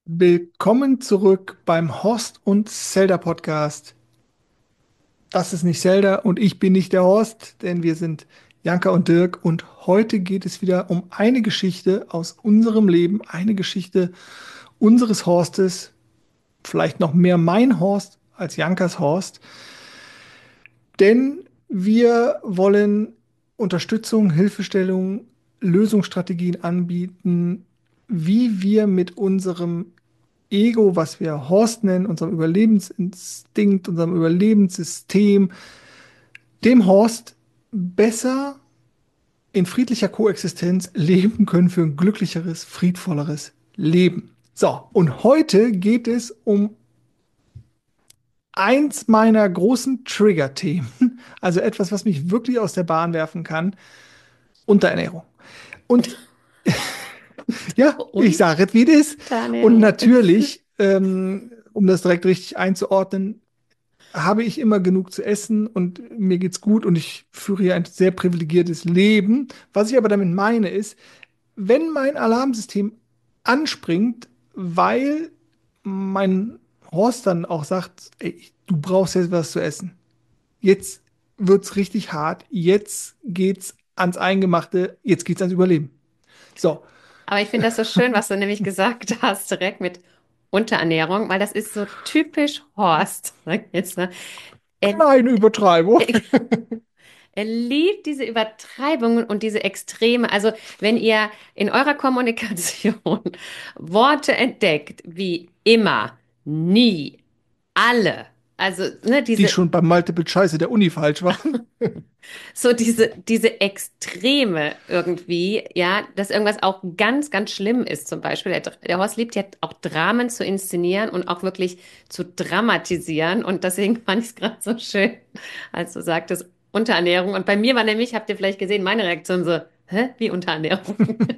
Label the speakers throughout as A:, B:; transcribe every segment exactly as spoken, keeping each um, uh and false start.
A: Willkommen zurück beim Horst und Zelda Podcast. Das ist nicht Zelda und ich bin nicht der Horst, denn wir sind Janka und Dirk und heute geht es wieder um eine Geschichte aus unserem Leben, eine Geschichte unseres Horstes, vielleicht noch mehr mein Horst als Jankas Horst, denn wir wollen Unterstützung, Hilfestellung, Lösungsstrategien anbieten, wie wir mit unserem Ego, was wir Horst nennen, unserem Überlebensinstinkt, unserem Überlebenssystem, dem Horst besser in friedlicher Koexistenz leben können für ein glücklicheres, friedvolleres Leben. So, und heute geht es um eins meiner großen Trigger-Themen, also etwas, was mich wirklich aus der Bahn werfen kann, Unterernährung. Und ja, ich sage es, wie es ist. Und
B: Unterernährung.
A: natürlich, ähm, um das direkt richtig einzuordnen, habe ich immer genug zu essen und mir geht's gut und ich führe hier ein sehr privilegiertes Leben. Was ich aber damit meine ist, wenn mein Alarmsystem anspringt, weil mein Horst dann auch sagt, ey, du brauchst jetzt was zu essen. Jetzt wird's richtig hart. Jetzt geht's ans Eingemachte. Jetzt geht's ans Überleben. So,
B: Aber ich finde das so schön, was du nämlich gesagt hast, direkt mit Unterernährung, weil das ist so typisch Horst. Sag ich jetzt, ne? Er,
A: kleine Übertreibung.
B: er liebt diese Übertreibungen und diese Extreme. Also, wenn ihr in eurer Kommunikation Worte entdeckt, wie immer, nie, alle, also ne,
A: Die
B: diese
A: schon beim Multiple Choice der Uni falsch waren.
B: so diese, diese Extreme irgendwie, ja, dass irgendwas auch ganz, ganz schlimm ist zum Beispiel. Der, der Horst liebt ja auch Dramen zu inszenieren und auch wirklich zu dramatisieren. Und deswegen fand ich es gerade so schön, als du sagtest, Unterernährung. Und bei mir war nämlich, habt ihr vielleicht gesehen, meine Reaktion so, hä, wie Unterernährung?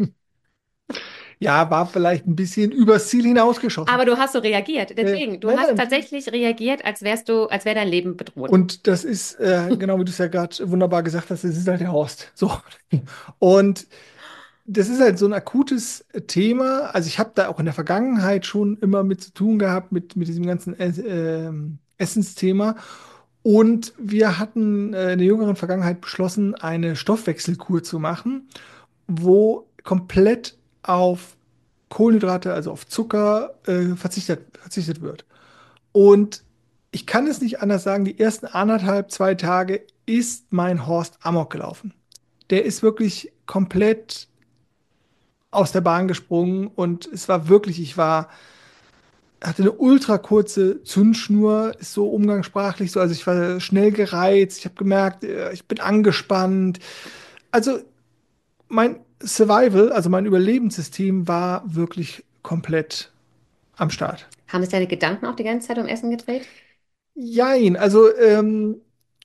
A: Ja, war vielleicht ein bisschen übers Ziel hinausgeschossen.
B: Aber du hast so reagiert.
A: Äh,
B: Deswegen, du
A: nein,
B: hast
A: nein.
B: tatsächlich reagiert, als wärst du, als wäre dein Leben bedroht.
A: Und das ist, äh, genau wie du es ja gerade wunderbar gesagt hast, das ist halt der Horst. So. Und das ist halt so ein akutes Thema. Also ich habe da auch in der Vergangenheit schon immer mit zu tun gehabt, mit, mit diesem ganzen Ess- ähm, Essensthema. Und wir hatten äh, in der jüngeren Vergangenheit beschlossen, eine Stoffwechselkur zu machen, wo komplett auf Kohlenhydrate, also auf Zucker, äh, verzichtet, verzichtet wird. Und ich kann es nicht anders sagen, die ersten anderthalb, zwei Tage ist mein Horst Amok gelaufen. Der ist wirklich komplett aus der Bahn gesprungen und es war wirklich, ich war, hatte eine ultra kurze Zündschnur, ist so umgangssprachlich so, also ich war schnell gereizt, ich habe gemerkt, äh, ich bin angespannt. Also mein Survival, also mein Überlebenssystem war wirklich komplett am Start.
B: Haben sich deine Gedanken auch die ganze Zeit um Essen gedreht?
A: Jein, also ähm,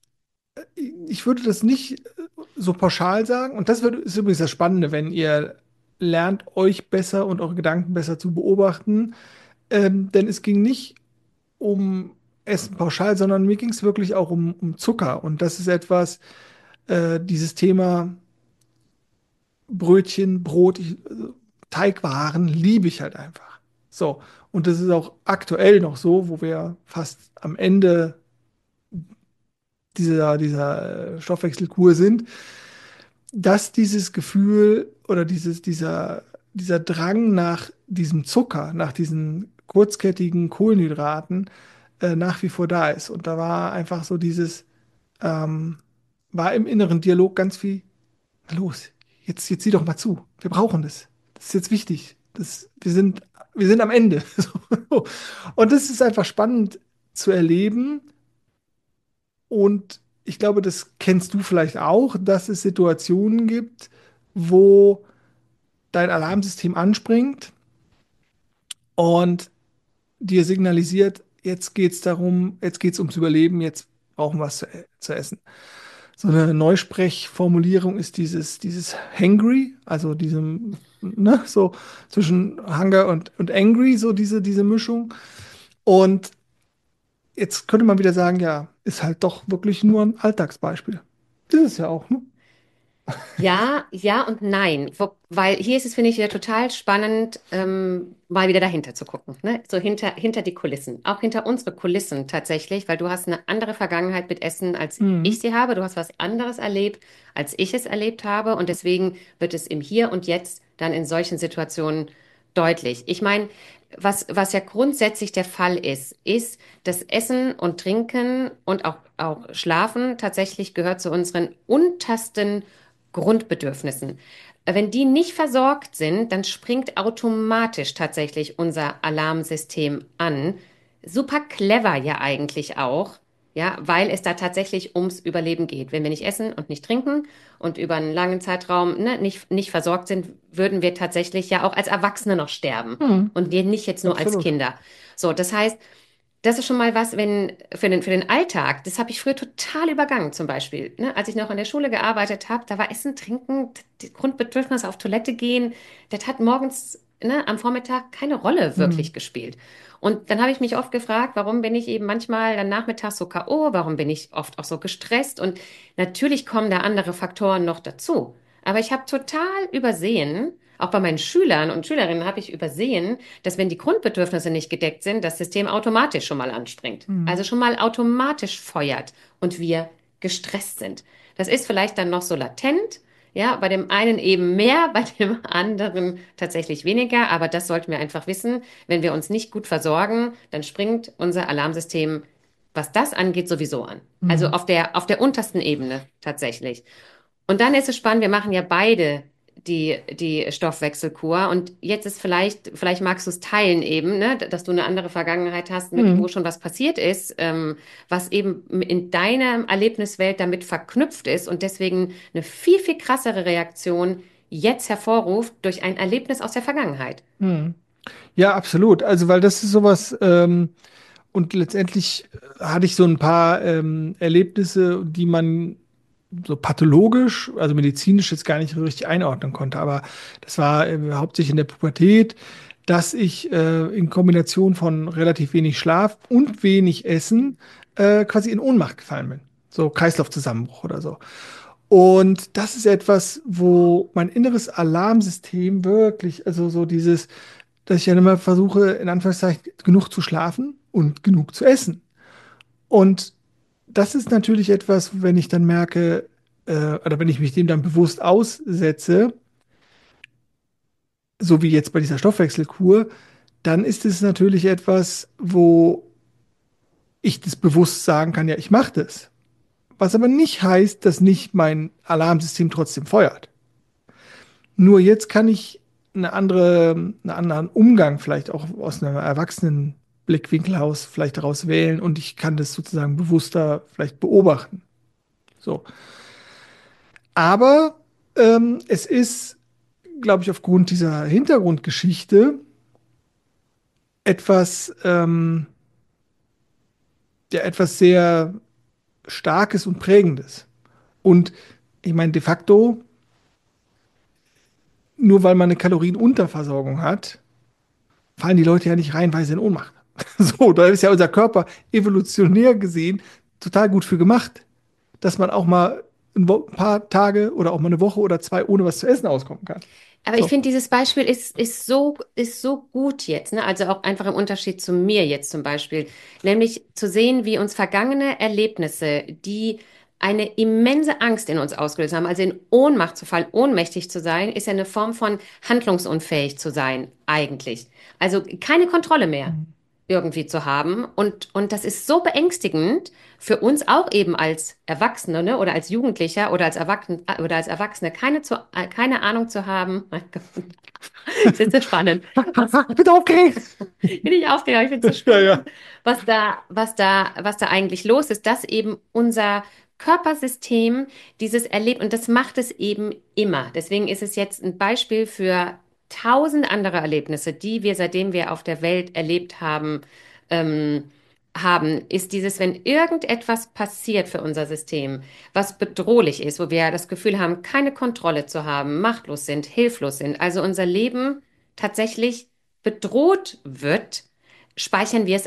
A: ich würde das nicht so pauschal sagen. Und das wird, ist übrigens das Spannende, wenn ihr lernt, euch besser und eure Gedanken besser zu beobachten. Ähm, denn es ging nicht um Essen pauschal, sondern mir ging es wirklich auch um, um Zucker. Und das ist etwas, äh, dieses Thema Brötchen, Brot, ich, also Teigwaren liebe ich halt einfach. So. Und das ist auch aktuell noch so, wo wir fast am Ende dieser, dieser äh, Stoffwechselkur sind, dass dieses Gefühl oder dieses, dieser, dieser Drang nach diesem Zucker, nach diesen kurzkettigen Kohlenhydraten äh, nach wie vor da ist. Und da war einfach so dieses, ähm, war im inneren Dialog ganz viel los. Jetzt, jetzt sieh doch mal zu. Wir brauchen das. Das ist jetzt wichtig. Das, wir sind, wir sind am Ende. So. Und das ist einfach spannend zu erleben. Und ich glaube, das kennst du vielleicht auch, dass es Situationen gibt, wo dein Alarmsystem anspringt und dir signalisiert, jetzt geht es darum, jetzt geht es ums Überleben, jetzt brauchen wir was zu, e- zu essen. So eine Neusprechformulierung ist dieses, dieses hangry, also diesem, ne, so zwischen Hunger und, und angry, so diese, diese Mischung. Und jetzt könnte man wieder sagen, ja, ist halt doch wirklich nur ein Alltagsbeispiel. Das ist ja auch, ne?
B: Ja, ja und nein. Wo, weil hier ist es, finde ich, wieder total spannend, ähm, mal wieder dahinter zu gucken. Ne? So hinter, hinter die Kulissen. Auch hinter unsere Kulissen tatsächlich, weil du hast eine andere Vergangenheit mit Essen, als ich
A: Mhm.
B: sie habe. Du hast was anderes erlebt, als ich es erlebt habe. Und deswegen wird es im Hier und Jetzt dann in solchen Situationen deutlich. Ich meine, was, was ja grundsätzlich der Fall ist, ist, dass Essen und Trinken und auch, auch Schlafen tatsächlich gehört zu unseren untersten Grundbedürfnissen. Wenn die nicht versorgt sind, dann springt automatisch tatsächlich unser Alarmsystem an. Super clever ja eigentlich auch, ja, weil es da tatsächlich ums Überleben geht. Wenn wir nicht essen und nicht trinken und über einen langen Zeitraum ne, nicht, nicht versorgt sind, würden wir tatsächlich ja auch als Erwachsene noch sterben
A: Mhm.
B: und wir nicht jetzt nur als
A: Absolut.
B: Kinder. So, das heißt, das ist schon mal was, wenn für den, für den Alltag, das habe ich früher total übergangen zum Beispiel. Ne? Als ich noch in der Schule gearbeitet habe, da war Essen, Trinken, die Grundbedürfnisse auf Toilette gehen, das hat morgens, ne, am Vormittag keine Rolle wirklich
A: Mhm.
B: gespielt. Und dann habe ich mich oft gefragt, warum bin ich eben manchmal dann nachmittags so K O, warum bin ich oft auch so gestresst? Und natürlich kommen da andere Faktoren noch dazu. Aber ich habe total übersehen, auch bei meinen Schülern und Schülerinnen habe ich übersehen, dass wenn die Grundbedürfnisse nicht gedeckt sind, das System automatisch schon mal anspringt.
A: Mhm.
B: Also schon mal automatisch feuert und wir gestresst sind. Das ist vielleicht dann noch so latent, ja, bei dem einen eben mehr, bei dem anderen tatsächlich weniger, aber das sollten wir einfach wissen. Wenn wir uns nicht gut versorgen, dann springt unser Alarmsystem, was das angeht, sowieso an. Also
A: Mhm.
B: auf der, auf der untersten Ebene tatsächlich. Und dann ist es spannend, wir machen ja beide die, die Stoffwechselkur. Und jetzt ist vielleicht, vielleicht magst du es teilen eben, ne, dass du eine andere Vergangenheit hast, mit, wo
A: Mhm.
B: schon was passiert ist, ähm, was eben in deiner Erlebniswelt damit verknüpft ist und deswegen eine viel, viel krassere Reaktion jetzt hervorruft durch ein Erlebnis aus der Vergangenheit.
A: Mhm. Ja, absolut. Also, weil das ist sowas, ähm, und letztendlich äh, hatte ich so ein paar ähm, Erlebnisse, die man so pathologisch, also medizinisch jetzt gar nicht so richtig einordnen konnte. Aber das war äh, hauptsächlich in der Pubertät, dass ich äh, in Kombination von relativ wenig Schlaf und wenig Essen äh, quasi in Ohnmacht gefallen bin. So Kreislaufzusammenbruch oder so. Und das ist etwas, wo mein inneres Alarmsystem wirklich, also so dieses, dass ich dann immer versuche, in Anführungszeichen, genug zu schlafen und genug zu essen. Und das ist natürlich etwas, wenn ich dann merke, äh, oder wenn ich mich dem dann bewusst aussetze, so wie jetzt bei dieser Stoffwechselkur, dann ist es natürlich etwas, wo ich das bewusst sagen kann, ja, ich mache das. Was aber nicht heißt, dass nicht mein Alarmsystem trotzdem feuert. Nur jetzt kann ich eine andere, einen anderen Umgang vielleicht auch aus einem erwachsenen Blickwinkel aus vielleicht daraus wählen und ich kann das sozusagen bewusster vielleicht beobachten. So. Aber ähm, es ist, glaube ich, aufgrund dieser Hintergrundgeschichte etwas, ähm, ja, etwas sehr Starkes und Prägendes. Und ich meine, de facto, nur weil man eine Kalorienunterversorgung hat, fallen die Leute ja nicht reihenweise in Ohnmacht. So, da ist ja unser Körper evolutionär gesehen total gut für gemacht, dass man auch mal ein Wo- ein paar Tage oder auch mal eine Woche oder zwei ohne was zu essen auskommen kann.
B: Aber ich
A: So.
B: finde, dieses Beispiel ist, ist so, ist so gut jetzt, ne? Also auch einfach im Unterschied zu mir jetzt zum Beispiel. Nämlich zu sehen, wie uns vergangene Erlebnisse, die eine immense Angst in uns ausgelöst haben, also in Ohnmacht zu fallen, ohnmächtig zu sein, ist ja eine Form von handlungsunfähig zu sein, eigentlich. Also keine Kontrolle mehr irgendwie zu haben. Und, und das ist so beängstigend für uns auch eben als Erwachsene, ne, oder als Jugendlicher oder als Erwachsene, oder als Erwachsene keine, zu, äh, keine Ahnung zu haben. Mein Gott, das ist so spannend. Was,
A: Ich bin aufgeregt.
B: bin ich aufgeregt, ich finde es so
A: Ja,
B: spannend,
A: ja.
B: was da, was da, was da eigentlich los ist, dass eben unser Körpersystem dieses erlebt und das macht es eben immer. Deswegen ist es jetzt ein Beispiel für tausend andere Erlebnisse, die wir, seitdem wir auf der Welt erlebt haben, ähm, haben, ist dieses, wenn irgendetwas passiert für unser System, was bedrohlich ist, wo wir das Gefühl haben, keine Kontrolle zu haben, machtlos sind, hilflos sind, also unser Leben tatsächlich bedroht wird, speichern wir es ab.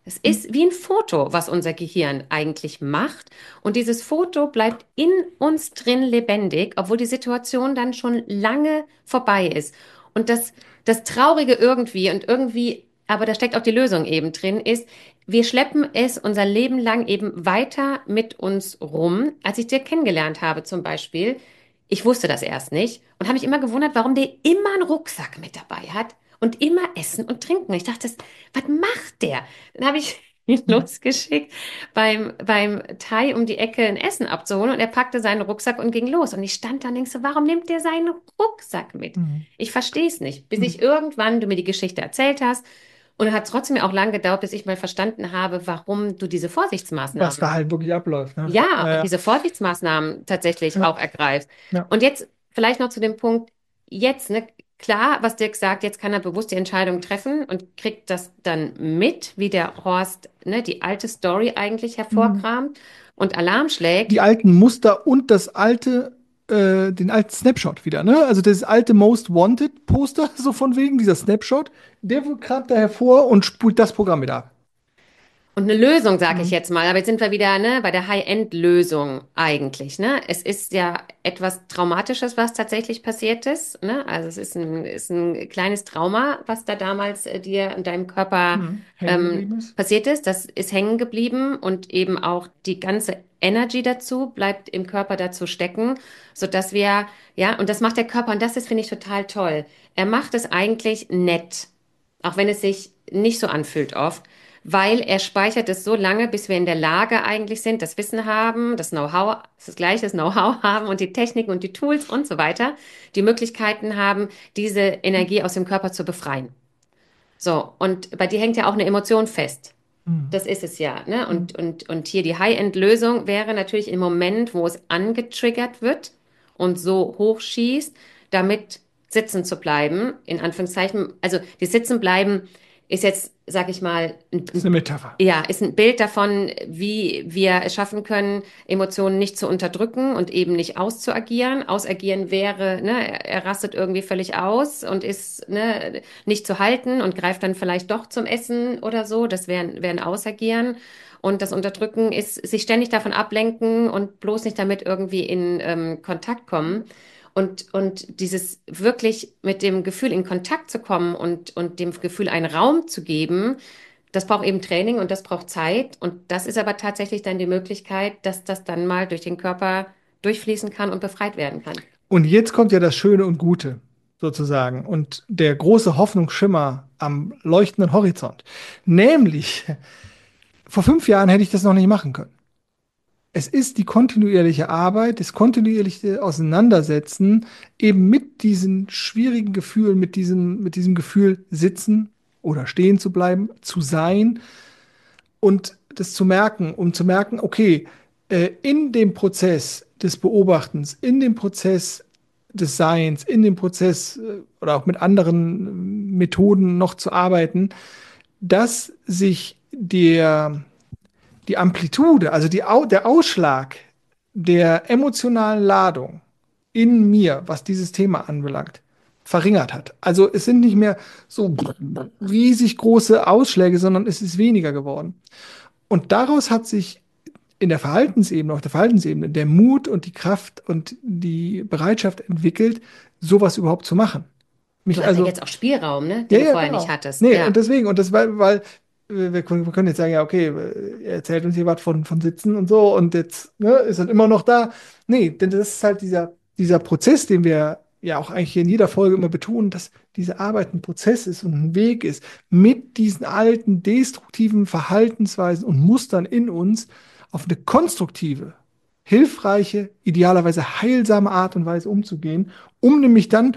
B: Es ist wie ein Foto, was unser Gehirn eigentlich macht. Und dieses Foto bleibt in uns drin lebendig, obwohl die Situation dann schon lange vorbei ist. Und das, das Traurige irgendwie und irgendwie, aber da steckt auch die Lösung eben drin, ist, wir schleppen es unser Leben lang eben weiter mit uns rum. Als ich dir kennengelernt habe zum Beispiel, ich wusste das erst nicht und habe mich immer gewundert, warum der immer einen Rucksack mit dabei hat und immer Essen und Trinken. Ich dachte, was macht der? Dann habe ich ihn losgeschickt, beim, beim Thai um die Ecke ein Essen abzuholen und er packte seinen Rucksack und ging los. Und ich stand da und denkst so, warum nimmt der seinen Rucksack mit?
A: Mhm.
B: Ich verstehe es nicht, bis
A: Mhm.
B: ich irgendwann du mir die Geschichte erzählt hast. Und es hat trotzdem auch lange gedauert, bis ich mal verstanden habe, warum du diese
A: Was da
B: Vorsichtsmaßnahmen,
A: halt wirklich abläuft, ne?
B: ja,
A: Ja, ja,
B: diese Vorsichtsmaßnahmen tatsächlich
A: ja,
B: auch ergreifst.
A: ja.
B: Und jetzt vielleicht noch zu dem Punkt, jetzt, ne, klar, was Dirk sagt, jetzt kann er bewusst die Entscheidung treffen und kriegt das dann mit, wie der Horst, ne, die alte Story eigentlich
A: Mhm.
B: hervorkramt und Alarm schlägt.
A: Die alten Muster und das alte, äh, den alten Snapshot wieder, ne? Also das alte Most Wanted Poster, so von wegen, dieser Snapshot, der kramt da hervor und spult das Programm wieder ab.
B: Und eine Lösung, sage ich
A: Mhm.
B: jetzt mal, aber jetzt sind wir wieder, ne, bei der High-End-Lösung eigentlich, ne? Es ist ja etwas Traumatisches, was tatsächlich passiert ist, ne? Also es ist ein, ist ein kleines Trauma, was da damals äh, dir in deinem Körper
A: Mhm. Hängen
B: ähm,
A: geblieben ist.
B: passiert ist. Das ist hängen geblieben und eben auch die ganze Energy dazu bleibt im Körper dazu stecken, sodass wir, ja, und das macht der Körper und das ist, finde ich, total toll. Er macht es eigentlich nett, auch wenn es sich nicht so anfühlt oft, weil er speichert es so lange, bis wir in der Lage eigentlich sind, das Wissen haben, das Know-how, das gleiche das Know-how haben und die Techniken und die Tools und so weiter, die Möglichkeiten haben, diese Energie aus dem Körper zu befreien. So, und bei dir hängt ja auch eine Emotion fest.
A: Mhm.
B: Das ist es ja, ne?
A: Mhm.
B: Und, und, und hier die High-End-Lösung wäre natürlich im Moment, wo es angetriggert wird und so hochschießt, damit sitzen zu bleiben, in Anführungszeichen. Also die Sitzen bleiben ist jetzt, sag ich mal, ein,
A: Das ist
B: ein,
A: eine Metapher.
B: ja, ist ein Bild davon, wie wir es schaffen können, Emotionen nicht zu unterdrücken und eben nicht auszuagieren. Ausagieren wäre, ne, er rastet irgendwie völlig aus und ist, ne, nicht zu halten und greift dann vielleicht doch zum Essen oder so. Das wäre wär ein Ausagieren. Und das Unterdrücken ist sich ständig davon ablenken und bloß nicht damit irgendwie in ähm, Kontakt kommen. Und, und dieses wirklich mit dem Gefühl in Kontakt zu kommen und, und dem Gefühl einen Raum zu geben, das braucht eben Training und das braucht Zeit. Und das ist aber tatsächlich dann die Möglichkeit, dass das dann mal durch den Körper durchfließen kann und befreit werden kann.
A: Und jetzt kommt ja das Schöne und Gute, sozusagen, und der große Hoffnungsschimmer am leuchtenden Horizont. Nämlich, vor fünf Jahren hätte ich das noch nicht machen können. Es ist die kontinuierliche Arbeit, das kontinuierliche Auseinandersetzen eben mit diesen schwierigen Gefühlen, mit diesem, mit diesem Gefühl sitzen oder stehen zu bleiben, zu sein und das zu merken, um zu merken, okay, äh, in dem Prozess des Beobachtens, in dem Prozess des Seins, in dem Prozess äh, oder auch mit anderen äh, Methoden noch zu arbeiten, dass sich der die Amplitude, also die, Au- der Ausschlag der emotionalen Ladung in mir, was dieses Thema anbelangt, verringert hat. Also es sind nicht mehr so riesig große Ausschläge, sondern es ist weniger geworden. Und daraus hat sich in der Verhaltensebene, auf der Verhaltensebene, der Mut und die Kraft und die Bereitschaft entwickelt, sowas überhaupt zu machen.
B: Du
A: Mich
B: hast ja
A: also
B: jetzt auch Spielraum, ne,
A: ja,
B: den du
A: ja,
B: vorher nicht
A: genau.
B: hattest.
A: Nee, und
B: Ja.
A: deswegen, und das, weil, weil äh, wir, können- wir können jetzt sagen, ja, okay, äh, er erzählt uns hier was von, von Sitzen und so und jetzt ne, ist er immer noch da. Nee, denn das ist halt dieser, dieser Prozess, den wir ja auch eigentlich in jeder Folge immer betonen, dass diese Arbeit ein Prozess ist und ein Weg ist, mit diesen alten destruktiven Verhaltensweisen und Mustern in uns auf eine konstruktive, hilfreiche, idealerweise heilsame Art und Weise umzugehen, um nämlich dann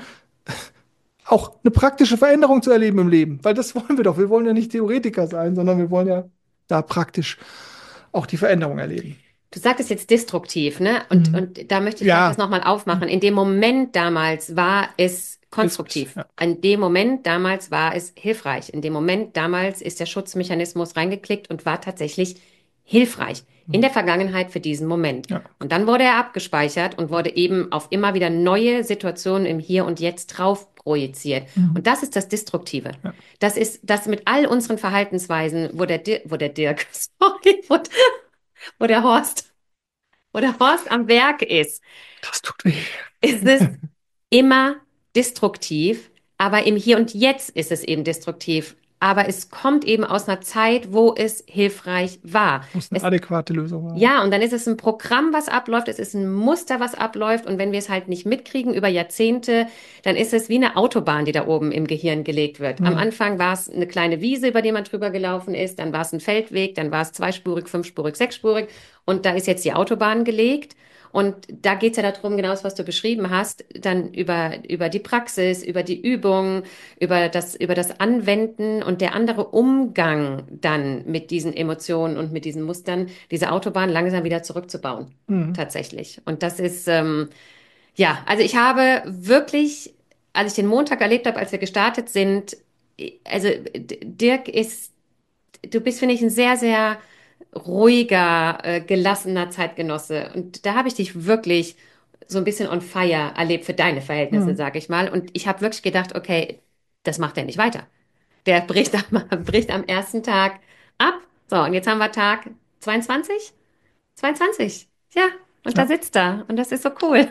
A: auch eine praktische Veränderung zu erleben im Leben. Weil das wollen wir doch. Wir wollen ja nicht Theoretiker sein, sondern wir wollen ja da praktisch auch die Veränderung erleben.
B: Du sagtest jetzt destruktiv, ne? Und,
A: Mhm.
B: und da möchte ich vielleicht das
A: Ja,
B: nochmal aufmachen. In dem Moment damals war es
A: hilfreich.
B: konstruktiv.
A: Ja.
B: In dem Moment damals war es hilfreich. In dem Moment damals ist der Schutzmechanismus reingeklickt und war tatsächlich hilfreich in
A: Mhm.
B: der Vergangenheit für diesen Moment.
A: Ja.
B: Und dann wurde er abgespeichert und wurde eben auf immer wieder neue Situationen im Hier und Jetzt drauf projiziert.
A: Mhm.
B: Und das ist das Destruktive.
A: Ja.
B: Das ist das mit all unseren Verhaltensweisen, wo der, Dir wo der Dirk, sorry, wo, wo der Horst, wo der Horst am Werk ist,
A: Das tut weh.
B: ist es immer destruktiv, aber im Hier und Jetzt ist es eben destruktiv. Aber es kommt eben aus einer Zeit, wo es hilfreich war.
A: Wo es eine
B: Es,
A: adäquate Lösung war.
B: ja, und dann ist es ein Programm, was abläuft, es ist ein Muster, was abläuft. Und wenn wir es halt nicht mitkriegen über Jahrzehnte, dann ist es wie eine Autobahn, die da oben im Gehirn gelegt wird. Am
A: Mhm.
B: Anfang war es eine kleine Wiese, über die man drüber gelaufen ist, dann war es ein Feldweg, dann war es zweispurig, fünfspurig, sechsspurig. Und da ist jetzt die Autobahn gelegt. Und da geht es ja darum, genau das, was du beschrieben hast, dann über, über die Praxis, über die Übung, über das, über das Anwenden und der andere Umgang dann mit diesen Emotionen und mit diesen Mustern, diese Autobahn langsam wieder zurückzubauen.
A: Mhm.
B: Tatsächlich. Und das ist, ähm, ja, also ich habe wirklich, als ich den Montag erlebt habe, als wir gestartet sind, also D- Dirk ist, du bist, finde ich, ein sehr, sehr ruhiger, äh, gelassener Zeitgenosse. Und da habe ich dich wirklich so ein bisschen on fire erlebt für deine Verhältnisse,
A: Mhm.
B: sage ich mal. Und ich habe wirklich gedacht, okay, das macht er nicht weiter. Der bricht am, bricht am ersten Tag ab. So, und jetzt haben wir Tag zweiundzwanzig? zweiundzwanzig. Ja, und da
A: Ja.
B: sitzt er. Und das ist so cool.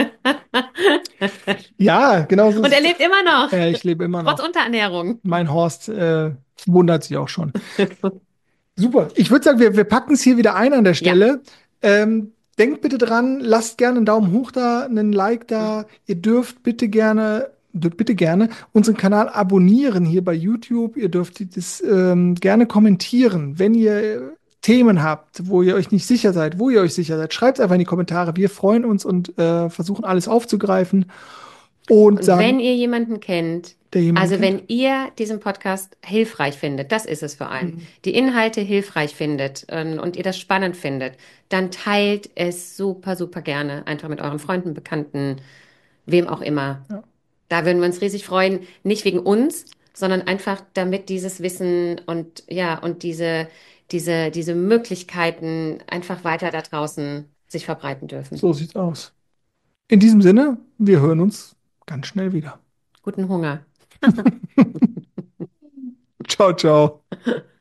A: Ja, genau so
B: Und
A: ist
B: er
A: es.
B: lebt immer noch,
A: Äh, ich lebe immer
B: trotz
A: noch.
B: Unterernährung.
A: Mein Horst äh, wundert sich auch schon. Super. Ich würde sagen, wir, wir packen es hier wieder ein an der
B: Ja.
A: Stelle. Ähm, denkt bitte dran, lasst gerne einen Daumen hoch da, einen Like da. Ihr dürft bitte gerne, dürft bitte gerne unseren Kanal abonnieren hier bei YouTube. Ihr dürft das ähm, gerne kommentieren. Wenn ihr Themen habt, wo ihr euch nicht sicher seid, wo ihr euch sicher seid, schreibt es einfach in die Kommentare. Wir freuen uns und äh, versuchen alles aufzugreifen und
B: Und
A: sagen,
B: wenn ihr jemanden kennt,
A: der jemanden
B: also
A: kennt.
B: wenn ihr diesen Podcast hilfreich findet, das ist es vor allem,
A: Mhm.
B: die Inhalte hilfreich findet ähm, und ihr das spannend findet, dann teilt es super, super gerne einfach mit euren Freunden, Bekannten, wem auch immer.
A: Ja,
B: Da würden wir uns riesig freuen, nicht wegen uns, sondern einfach damit dieses Wissen und ja, und diese, diese, diese Möglichkeiten einfach weiter da draußen sich verbreiten dürfen.
A: so sieht's aus. In diesem Sinne, wir hören uns ganz schnell wieder.
B: Guten Hunger.
A: Ciao, ciao.